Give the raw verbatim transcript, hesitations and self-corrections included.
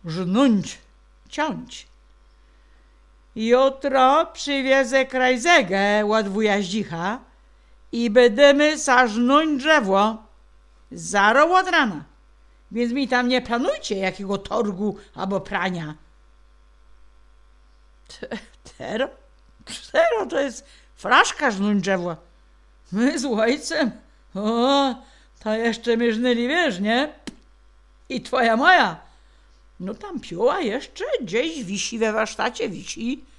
żnąć, ciąć. Jutro przywiezę krajzegę od wuja Zdzicha i będziemy sażnąć drzewo. Zaro od rana. Więc mi tam nie planujcie jakiego torgu albo prania. Tero? Tero to jest fraszka żnąć drzewo. My z ojcem? O, to jeszcze my żnyli, wiesz, nie? I twoja moja. No tam piła jeszcze gdzieś wisi we warsztacie, wisi.